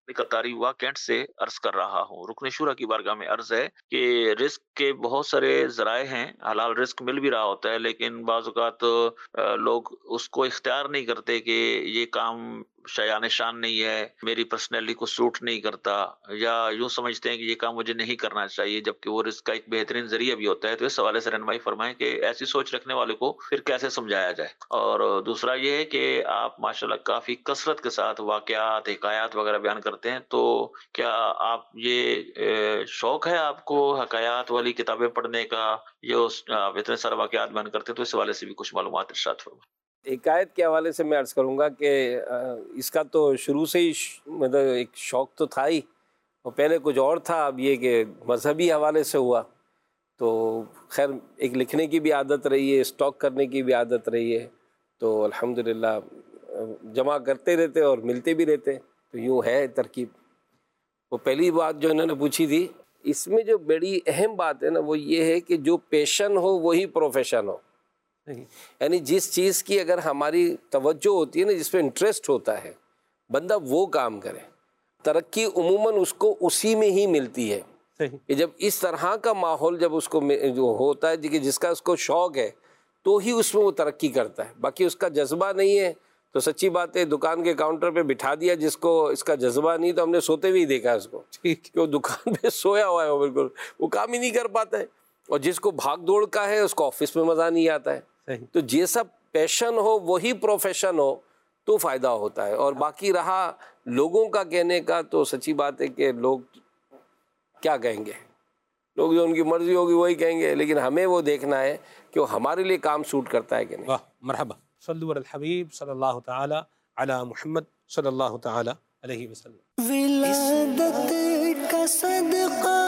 [SPEAKER 7] قطاری ہوا کینٹ سے عرض کر رہا ہوں۔ رکن شورا کی بارگاہ میں عرض ہے کہ رزق کے بہت سارے ذرائع ہیں، حلال رزق مل بھی رہا ہوتا ہے، لیکن بعض اوقات لوگ اس کو اختیار نہیں کرتے کہ یہ کام شایان شان نہیں ہے، میری پرسنالٹی کو سوٹ نہیں کرتا، یا یوں سمجھتے ہیں کہ یہ کام مجھے نہیں کرنا چاہیے، جبکہ وہ رزق کا ایک بہترین ذریعہ بھی ہوتا ہے۔ تو اس حوالے سے رہنمائی فرمائیں کہ ایسی سوچ رکھنے والے کو پھر کیسے سمجھایا جائے۔ اور دوسرا یہ ہے کہ آپ ماشاءاللہ کافی کثرت کے ساتھ واقعات، حکایات وغیرہ بیان کرتے ہیں، تو کیا آپ یہ شوق ہے آپ کو حکایات والی کتابیں پڑھنے کا، یہ آپ اتنے سارے واقعات بیان کرتے ہیں، تو اس حوالے سے بھی کچھ معلومات ارشاد فرمائیں۔
[SPEAKER 3] حکایت کے حوالے سے میں عرض کروں گا کہ اس کا تو شروع سے ہی مطلب ایک شوق تو تھا ہی، اور پہلے کچھ اور تھا، اب یہ کہ مذہبی حوالے سے ہوا تو خیر ایک لکھنے کی بھی عادت رہی ہے، اسٹاک کرنے کی بھی عادت رہی ہے، تو الحمدللہ جمع کرتے رہتے اور ملتے بھی رہتے، تو یوں ہے ترکیب۔ وہ پہلی بات جو انہوں نے پوچھی تھی، اس میں جو بڑی اہم بات ہے نا وہ یہ ہے کہ جو پیشن ہو وہی پروفیشن ہو، یعنی جس چیز کی اگر ہماری توجہ ہوتی ہے نا، جس پہ انٹرسٹ ہوتا ہے، بندہ وہ کام کرے۔ ترقی عموماً اس کو اسی میں ہی ملتی ہے کہ جب اس طرح کا ماحول جب اس کو جو ہوتا ہے کہ جس کا اس کو شوق ہے تو ہی اس میں وہ ترقی کرتا ہے، باقی اس کا جذبہ نہیں ہے تو سچی بات ہے دکان کے کاؤنٹر پہ بٹھا دیا جس کو اس کا جذبہ نہیں، تو ہم نے سوتے ہوئے ہی دیکھا اس کو کہ وہ دکان پہ سویا ہوا ہے، وہ بالکل وہ کام ہی نہیں کر پاتا ہے، اور جس کو بھاگ دوڑ کا ہے اس کو آفس میں مزہ نہیں آتا ہے۔ تو جیسا پیشن ہو وہی پروفیشن ہو تو فائدہ ہوتا ہے، اور باقی رہا لوگوں کا کہنے کا تو سچی بات ہے کہ لوگ کیا کہیں گے، لوگ جو ان کی مرضی ہوگی وہی کہیں گے، لیکن ہمیں وہ دیکھنا ہے کہ وہ ہمارے لیے کام سوٹ کرتا ہے کہ نہیں۔
[SPEAKER 2] واہ مرحبا، صلو علی الحبیب صلی اللہ تعالی علی محمد صلی اللہ تعالی علیہ وسلم۔
[SPEAKER 1] ولادت کا صدقہ